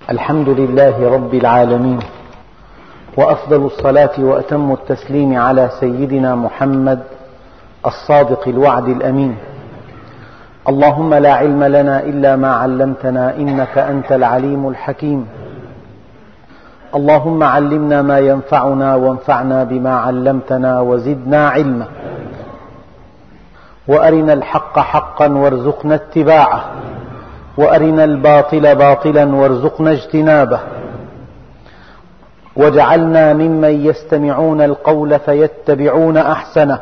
الحمد لله رب العالمين، وأفضل الصلاة وأتم التسليم على سيدنا محمد الصادق الوعد الأمين. اللهم لا علم لنا إلا ما علمتنا إنك أنت العليم الحكيم. اللهم علمنا ما ينفعنا وانفعنا بما علمتنا وزدنا علما، وأرنا الحق حقا وارزقنا اتباعه، وأرنا الباطل باطلا وارزقنا اجتنابه، واجعلنا ممن يستمعون القول فيتبعون أحسنه،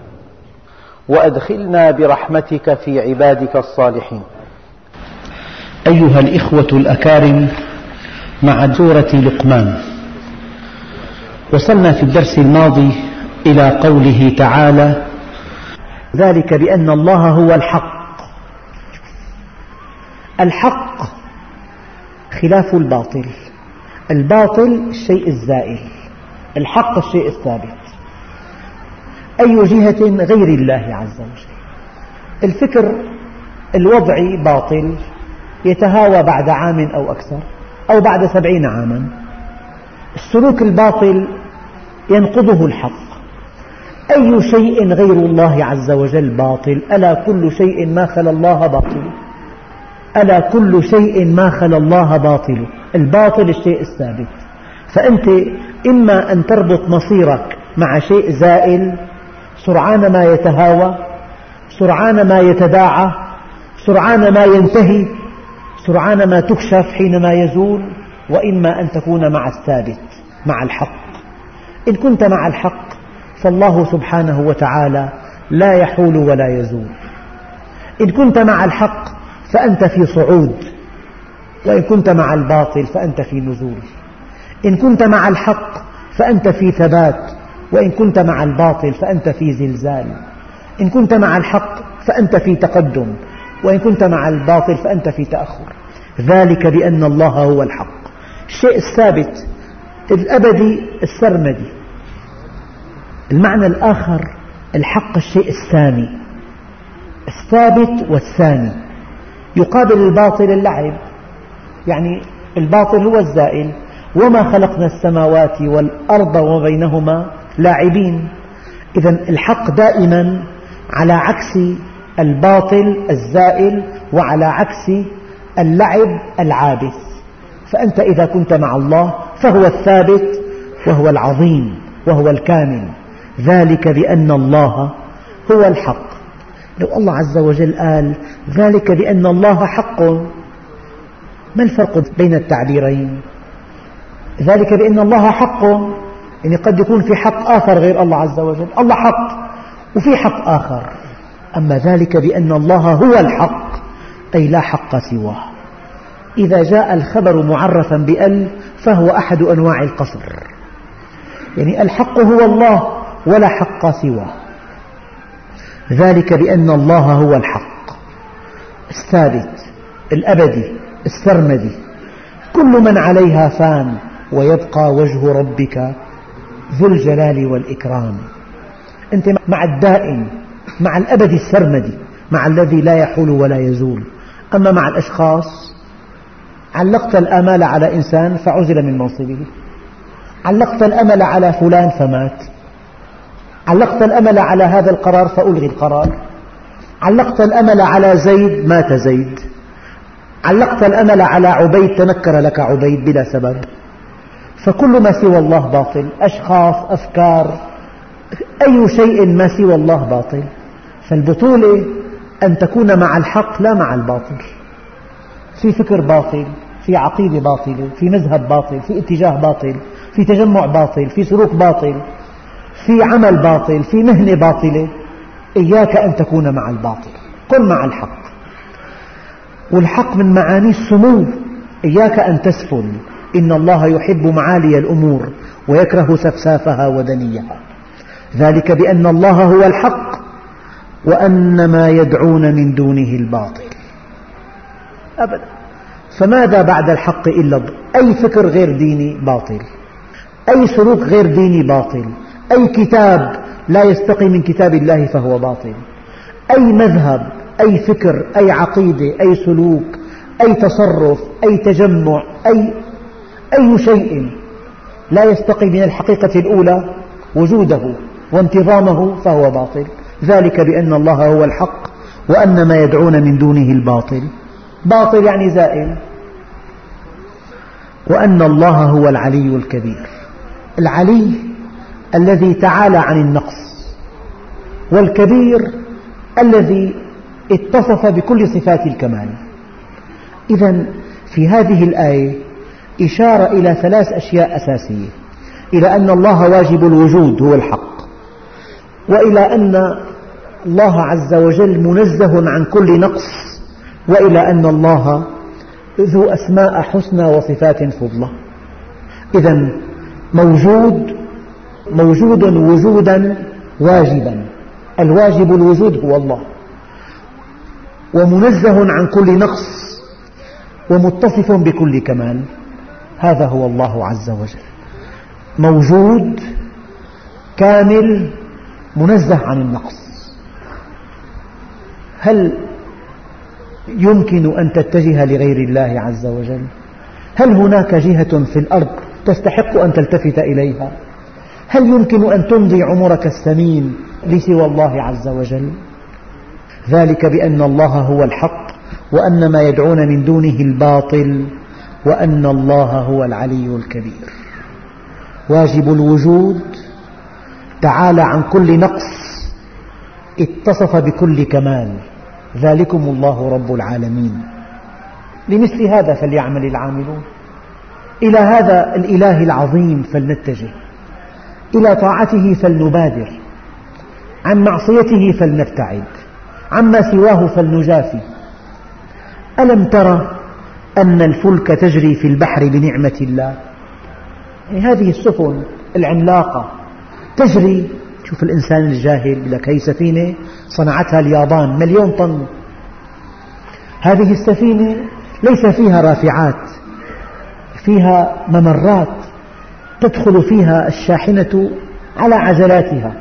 وأدخلنا برحمتك في عبادك الصالحين. أيها الإخوة الأكارم، مع سورة لقمان، وصلنا في الدرس الماضي إلى قوله تعالى: ذلك بأن الله هو الحق. الحق خلاف الباطل. الباطل الشيء الزائل، الحق الشيء الثابت. أي جهة غير الله عز وجل. الفكر الوضعي باطل، يتهاوى بعد عام أو أكثر أو بعد 70 عاما. السلوك الباطل ينقضه الحق. أي شيء غير الله عز وجل باطل. ألا كل شيء ما خلا الله باطل. ألا كل شيء ما خلا الله باطل. الباطل الشيء الثابت. فأنت إما أن تربط مصيرك مع شيء زائل، سرعان ما يتهاوى، سرعان ما يتداعى، سرعان ما ينتهي، سرعان ما تكشف حينما يزول، وإما أن تكون مع الثابت، مع الحق. إن كنت مع الحق فالله سبحانه وتعالى لا يحول ولا يزول. إن كنت مع الحق فأنت في صعود، وإن كنت مع الباطل فأنت في نزول. إن كنت مع الحق فأنت في ثبات، وإن كنت مع الباطل فأنت في زلزال. إن كنت مع الحق فأنت في تقدم، وإن كنت مع الباطل فأنت في تأخر. ذلك بأن الله هو الحق، الشيء الثابت الأبدي السرمدي. المعنى الآخر: الحق الشيء الثاني، الثابت والثاني. يقابل الباطل اللعب، يعني الباطل هو الزائل. وما خلقنا السماوات والأرض وما بينهما لاعبين. إذن الحق دائما على عكس الباطل الزائل، وعلى عكس اللعب العابث. فأنت إذا كنت مع الله فهو الثابت، وهو العظيم، وهو الكامل. ذلك بأن الله هو الحق. لو الله عز وجل قال ذلك بأن الله حق، ما الفرق بين التعبيرين؟ ذلك بأن الله حق، يعني قد يكون في حق آخر غير الله عز وجل. الله حق وفي حق آخر. أما ذلك بأن الله هو الحق، أي لا حق سواه. إذا جاء الخبر معرفا بأل فهو أحد أنواع القصر، يعني الحق هو الله ولا حق سواه. ذلك بأن الله هو الحق الثابت الأبدي السرمدي. كل من عليها فان، ويبقى وجه ربك ذو الجلال والإكرام. أنت مع الدائم، مع الأبدي السرمدي، مع الذي لا يحول ولا يزول. أما مع الأشخاص، علقت الآمال على إنسان فعزل من منصبه، علقت الأمل على فلان فمات، علقت الأمل على هذا القرار فألغي القرار، علقت الأمل على زيد مات زيد، علقت الأمل على عبيد تنكر لك عبيد بلا سبب. فكل ما سوى الله باطل. أشخاص، أفكار، أي شيء ما سوى الله باطل. فالبطولة أن تكون مع الحق لا مع الباطل. في فكر باطل، في عقيدة باطلة، في مذهب باطل، في اتجاه باطل، في تجمع باطل، في سلوك باطل، في عمل باطل، في مهنة باطلة. إياك أن تكون مع الباطل، كن مع الحق. والحق من معاني السمو. إياك أن تسفل. إن الله يحب معالي الأمور ويكره سفسافها ودنيها. ذلك بأن الله هو الحق، وأن ما يدعون من دونه الباطل. أبدا. فماذا بعد الحق إلا أي فكر غير ديني باطل، أي سلوك غير ديني باطل، أي كتاب لا يستقي من كتاب الله فهو باطل، أي مذهب، أي فكر، أي عقيدة، أي سلوك، أي تصرف، أي تجمع، أي شيء لا يستقي من الحقيقة الأولى وجوده وانتظامه فهو باطل. ذلك بأن الله هو الحق وأن ما يدعون من دونه الباطل. باطل يعني زائل. وأن الله هو العلي الكبير. العلي الذي تعالى عن النقص، والكبير الذي اتصف بكل صفات الكمال. إذن في هذه الآية إشارة إلى 3 أشياء أساسية: إلى أن الله واجب الوجود هو الحق، وإلى أن الله عز وجل منزه عن كل نقص، وإلى أن الله ذو أسماء حسنى وصفات فضلى. إذن موجود وجودا واجبا. الواجب الوجود هو الله، ومنزه عن كل نقص، ومتصف بكل كمال. هذا هو الله عز وجل، موجود كامل منزه عن النقص. هل يمكن أن تتجه لغير الله عز وجل؟ هل هناك جهة في الأرض تستحق أن تلتفت إليها؟ هل يمكن أن تمضي عمرك الثمين لسوى الله عز وجل؟ ذلك بأن الله هو الحق وأن ما يدعون من دونه الباطل، وأن الله هو العلي الكبير. واجب الوجود، تعالى عن كل نقص، اتصف بكل كمال. ذلكم الله رب العالمين. لمثل هذا فليعمل العاملون. إلى هذا الإله العظيم فلنتجه، إلى طاعته فلنبادر، عن معصيته فلنبتعد، عما سواه فلنجافي. ألم ترى أن الفلك تجري في البحر بنعمة الله؟ يعني هذه السفن العملاقة تجري. شوف الإنسان الجاهل يقول لك هذه سفينة صنعتها اليابان 1,000,000 طن. هذه السفينة ليس فيها رافعات، فيها ممرات تدخل فيها الشاحنة على عجلاتها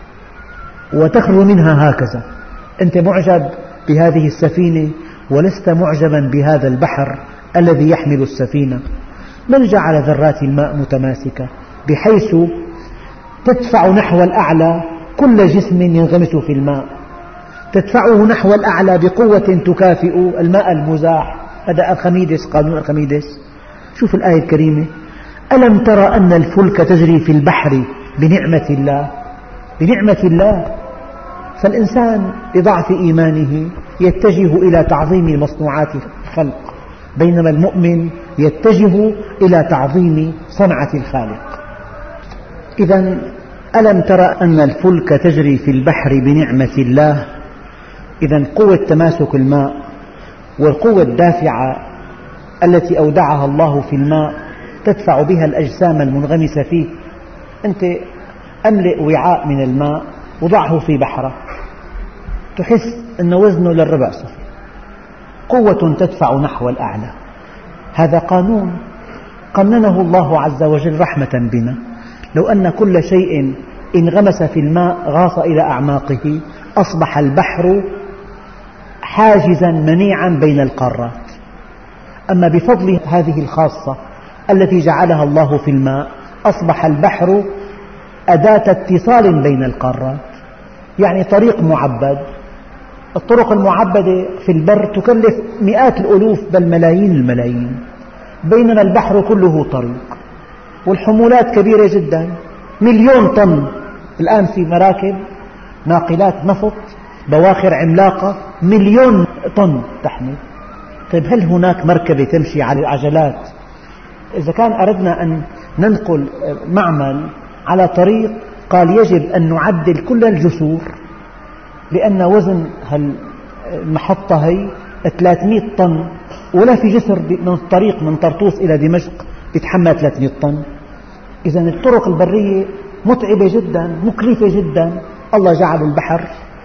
وتخرج منها هكذا. أنت معجب بهذه السفينة ولست معجبا بهذا البحر الذي يحمل السفينة. من جعل ذرات الماء متماسكة بحيث تدفع نحو الأعلى كل جسم ينغمس في الماء، تدفعه نحو الأعلى بقوة تكافئ الماء المزاح. هذا أرخميدس، قانون أرخميدس. شوف الآية الكريمة: ألم ترى أن الفلك تجري في البحر بنعمة الله. بنعمة الله. فالإنسان بضعف إيمانه يتجه إلى تعظيم مصنوعات الخلق، بينما المؤمن يتجه إلى تعظيم صنعة الخالق. إذن ألم ترى أن الفلك تجري في البحر بنعمة الله. إذن قوة تماسك الماء والقوة الدافعة التي أودعها الله في الماء تدفع بها الأجسام المنغمسة فيه. أنت أملئ وعاء من الماء وضعه في بحرة، تحس أن وزنه للربع صفر. قوة تدفع نحو الأعلى. هذا قانون قننه الله عز وجل رحمة بنا. لو أن كل شيء انغمس في الماء غاص إلى أعماقه أصبح البحر حاجزا منيعا بين القارات. أما بفضل هذه الخاصة التي جعلها الله في الماء أصبح البحر أداة اتصال بين القارات، يعني طريق معبد. الطرق المعبدة في البر تكلف مئات الألوف بل ملايين الملايين، بينما البحر كله طريق، والحمولات كبيرة جدا، 1,000,000 طن. الآن في مراكب ناقلات نفط بواخر عملاقة 1,000,000 طن تحمل. طيب هل هناك مركبة تمشي على العجلات؟ إذا كان أردنا أن ننقل معمل على طريق قال يجب أن نعدل كل الجسور، لأن وزن المحطة هي 300 طن، ولا في جسر من الطريق من طرطوس إلى دمشق يتحمل 300 طن. إذن الطرق البرية متعبة جدا، مكلفة جدا. الله جعل البحر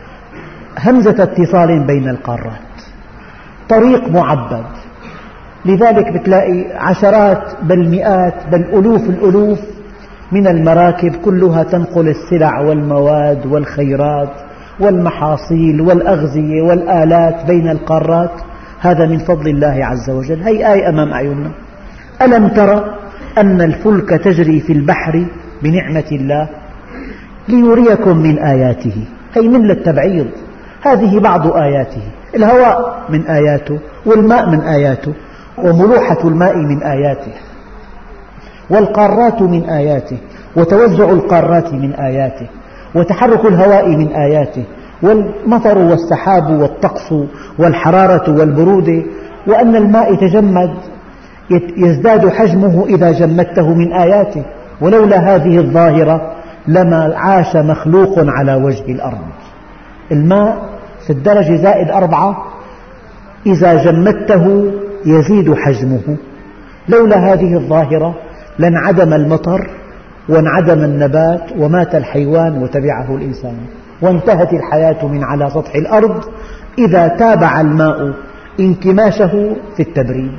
همزة اتصال بين القارات، طريق معبد. لذلك بتلاقي عشرات بل مئات بل ألوف الألوف من المراكب كلها تنقل السلع والمواد والخيرات والمحاصيل والأغذية والآلات بين القارات، هذا من فضل الله عز وجل. هي آية أمام أعيننا. ألم تر أن الفلك تجري في البحر بنعمة الله ليريكم من آياته. هي من للتبعيض، هذه بعض آياته. الهواء من آياته، والماء من آياته، وملوحة الماء من آياته، والقارات من آياته، وتوزع القارات من آياته، وتحرك الهواء من آياته، والمطر والسحاب والطقس والحرارة والبرودة، وأن الماء يتجمد يزداد حجمه إذا جمدته من آياته. ولولا هذه الظاهرة لما عاش مخلوق على وجه الأرض. الماء في الدرجة زائد 4 إذا جمدته يزيد حجمه. لولا هذه الظاهرة لانعدم المطر وانعدم النبات ومات الحيوان وتبعه الإنسان، وانتهت الحياة من على سطح الأرض إذا تابع الماء انكماشه في التبريد.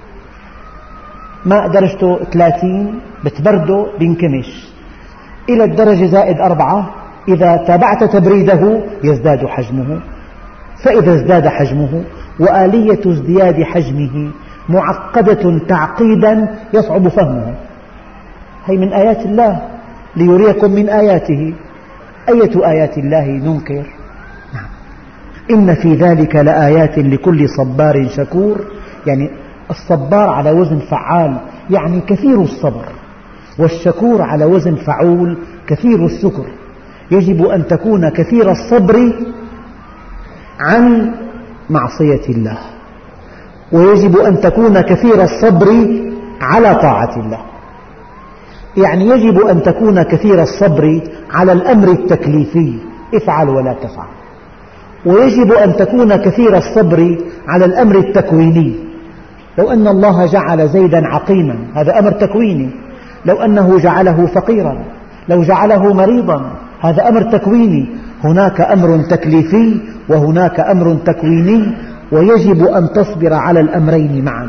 ماء درجته 30 بتبرده بينكمش إلى الدرجة زائد 4، إذا تابعت تبريده يزداد حجمه. فإذا ازداد حجمه، وآلية ازدياد حجمه معقدة تعقيدا يصعب فهمه. هي من آيات الله ليريكم من آياته. أية آيات الله ننكر؟ نعم. إن في ذلك لآيات لكل صبار شكور. يعني الصبار على وزن فعال، يعني كثير الصبر، والشكور على وزن فعول كثير الشكر. يجب أن تكون كثير الصبر عن معصية الله، ويجب أن تكون كثير الصبر على طاعة الله. يعني يجب أن تكون كثير الصبر على الأمر التكليفي، افعل ولا تفعل، ويجب أن تكون كثير الصبر على الأمر التكويني. لو أن الله جعل زيدا عقيما هذا أمر تكويني، لو أنه جعله فقيرا، لو جعله مريضا هذا أمر تكويني. هناك أمر تكليفي وهناك أمر تكويني، ويجب أن تصبر على الأمرين معا.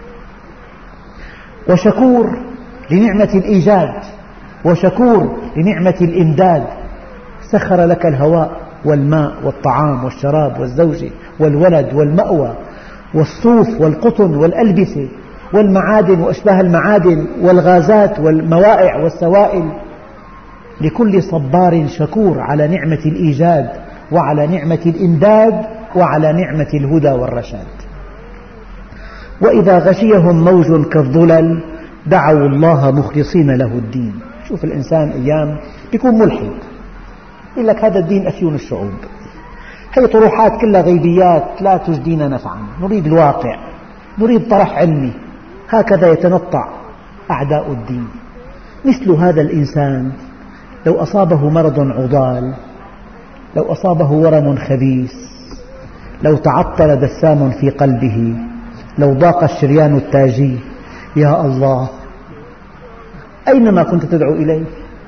وشكور لنعمة الإيجاد، وشكور لنعمة الإمداد. سخر لك الهواء والماء والطعام والشراب والزوجة والولد والمأوى والصوف والقطن والألبسة والمعادن وأشباه المعادن والغازات والموائع والسوائل. لكل صبار شكور على نعمة الإيجاد وعلى نعمة الإمداد وعلى نعمة الهدى والرشاد. وإذا غشيهم موج كالظلل دعوا الله مخلصين له الدين. شوف الإنسان أيام يكون ملحد، يقول لك هذا الدين أفيون الشعوب، هي طروحات كلها غيبيات لا تجدينا نفعا، نريد الواقع، نريد طرح علمي. هكذا يتنطع أعداء الدين. مثل هذا الإنسان لو أصابه مرض عضال، لو أصابه ورم خبيث، لو تعطل دسام في قلبه، لو ضاق الشريان التاجي، يا الله أين ما كنت تدعو إليه؟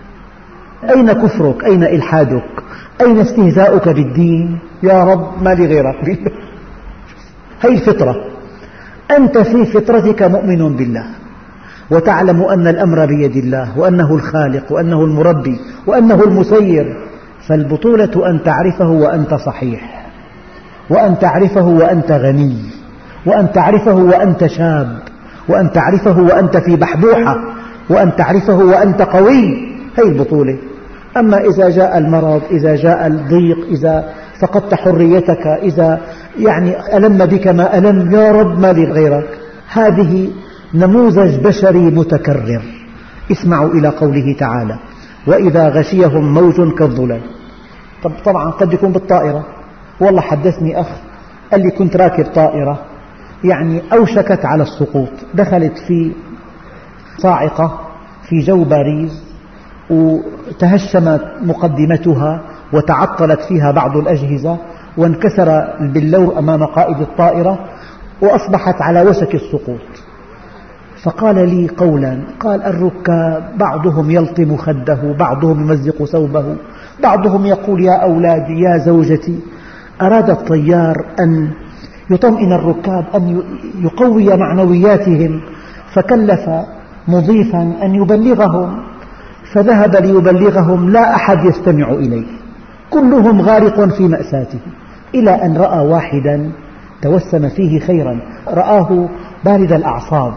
أين كفرك؟ أين إلحادك؟ أين استهزاؤك بالدين؟ يا رب ما لي غيرك. هذه الفطرة. أنت في فطرتك مؤمن بالله، وتعلم أن الأمر بيد الله، وأنه الخالق، وأنه المربي، وأنه المسير. فالبطولة أن تعرفه وأنت صحيح، وأن تعرفه وأنت غني، وأن تعرفه وأنت شاب، وأن تعرفه وأنت في بحبوحة، وأن تعرفه وأنت قوي. هذه البطولة. أما إذا جاء المرض، إذا جاء الضيق، إذا فقدت حريتك، إذا ألم بك ما ألم، يا رب ما لي غيرك. هذه نموذج بشري متكرر. اسمعوا إلى قوله تعالى: وإذا غشيهم موج كالظلل. طبعا قد يكون بالطائرة. والله حدثني أخ قال لي كنت راكب طائرة أوشكت على السقوط، دخلت في صاعقة في جو باريس، وتهشمت مقدمتها وتعطلت فيها بعض الأجهزة، وانكسر البلور أمام قائد الطائرة، وأصبحت على وشك السقوط. فقال لي قولا، قال: الركاب بعضهم يلطم خده، بعضهم يمزق ثوبه، بعضهم يقول: يا أولادي، يا زوجتي. أراد الطيار أن يطمئن الركاب، أن يقوي معنوياتهم، فكلف مضيفا أن يبلغهم، فذهب ليبلغهم، لا أحد يستمع إليه، كلهم غارق في مأساته، إلى أن رأى واحدا توسم فيه خيرا، رآه بارد الأعصاب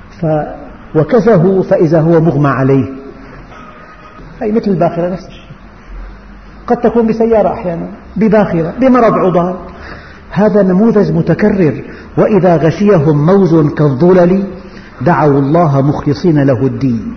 وكزه فإذا هو مغمى عليه. هي مثل الباخرة نفس الشيء، قد تكون بسيارة أحيانا، بباخرة، بمرض عضال. هذا نموذج متكرر. وإذا غشيهم موج كالظلل دعوا الله مخلصين له الدين.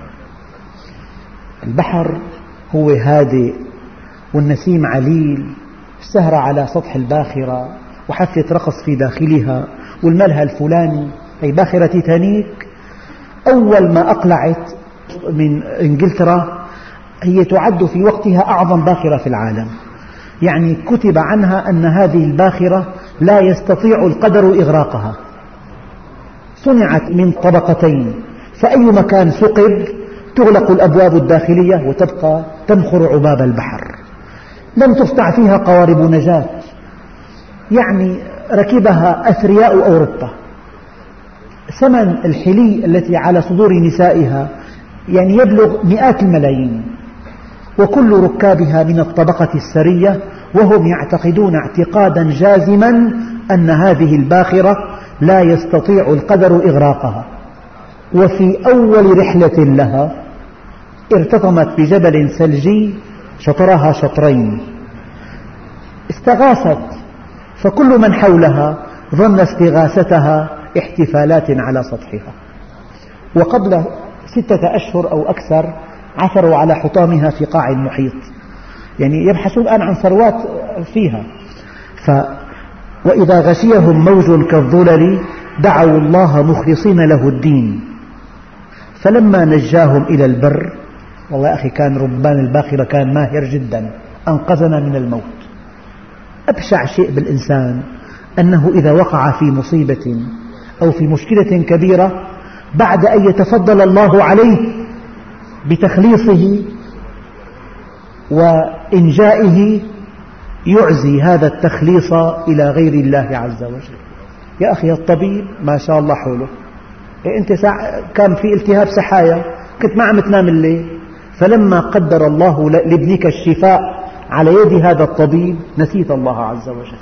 البحر هو هادئ والنسيم عليل، السهرة على سطح الباخرة وحفلة رقص في داخلها والملهى الفلاني. هي باخرة تيتانيك أول ما أقلعت من إنجلترا هي تعد في وقتها أعظم باخرة في العالم، يعني كتب عنها أن هذه الباخرة لا يستطيع القدر إغراقها. صنعت من طبقتين، فأي مكان ثقب تغلق الأبواب الداخلية وتبقى تنخر عباب البحر. لم تصنع فيها قوارب نجاة، يعني ركبها أثرياء أوروبا. ثمن الحلي التي على صدور نسائها يعني يبلغ مئات الملايين، وكل ركابها من الطبقة الثرية، وهم يعتقدون اعتقادا جازما أن هذه الباخرة لا يستطيع القدر إغراقها. وفي أول رحلة لها ارتطمت بجبل ثلجي شطرها شطرين، استغاثت، فكل من حولها ظن استغاثتها احتفالات على سطحها. وقبل 6 أشهر أو أكثر عثروا على حطامها في قاع المحيط، يعني يبحثون الآن عن ثروات فيها. وإذا غشيهم موج كالظلل دعوا الله مخلصين له الدين فلما نجاهم إلى البر. والله يا أخي كان ربان الباخرة كان ماهر جدا، أنقذنا من الموت. أبشع شيء بالإنسان أنه إذا وقع في مصيبة أو في مشكلة كبيرة بعد أن يتفضل الله عليه بتخليصه وإنجائه يعزي هذا التخليص إلى غير الله عز وجل. يا أخي الطبيب ما شاء الله حوله، أنت كان في التهاب سحايا كنت ما عم تنام الليل، فلما قدر الله لابنك الشفاء على يد هذا الطبيب نسيت الله عز وجل.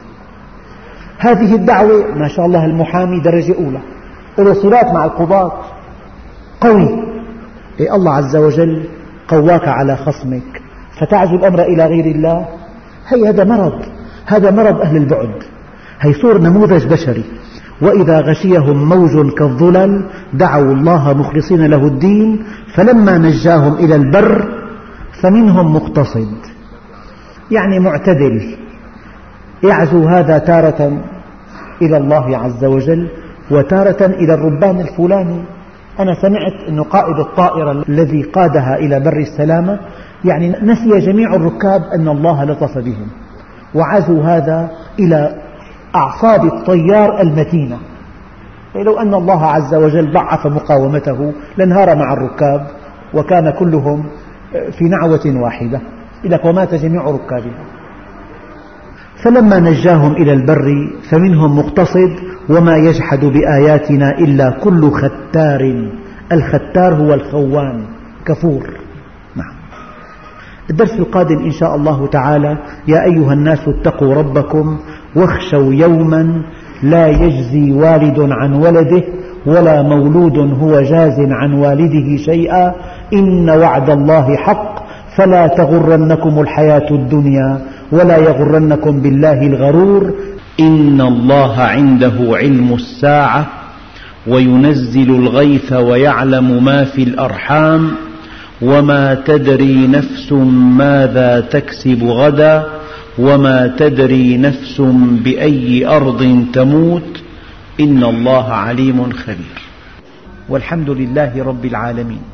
هذه الدعوة ما شاء الله المحامي درجة أولى، له صلات مع القضاة، قوي. الله عز وجل قواك على خصمك فتعزو الأمر إلى غير الله. هذا مرض أهل البعد. هي صور نموذج بشري. وإذا غشيهم موج كالظلل دعوا الله مخلصين له الدين فلما نجاهم إلى البر فمنهم مقتصد، يعني معتدل، يعزو هذا تارة إلى الله عز وجل وتارة إلى الربان الفلاني. أنا سمعت أن قائد الطائرة الذي قادها إلى بر السلامة يعني نسي جميع الركاب أن الله لطف بهم، وعزوا هذا إلى أعصاب الطيار المتينة. لو أن الله عز وجل ضعف مقاومته لانهار مع الركاب وكان كلهم في نعوة واحدة، ومات جميع ركابها. فلما نجاهم إلى البر فمنهم مقتصد وما يجحد بآياتنا إلا كل ختار. الختار هو الخوان، كفور. نعم. الدرس القادم إن شاء الله تعالى: يا أيها الناس اتقوا ربكم واخشوا يوما لا يجزي والد عن ولده ولا مولود هو جاز عن والده شيئا إن وعد الله حق فلا تغرنكم الحياة الدنيا ولا يغرنكم بالله الغرور. إن الله عنده علم الساعة وينزل الغيث ويعلم ما في الأرحام وما تدري نفس ماذا تكسب غدا وما تدري نفس بأي أرض تموت إن الله عليم خبير. والحمد لله رب العالمين.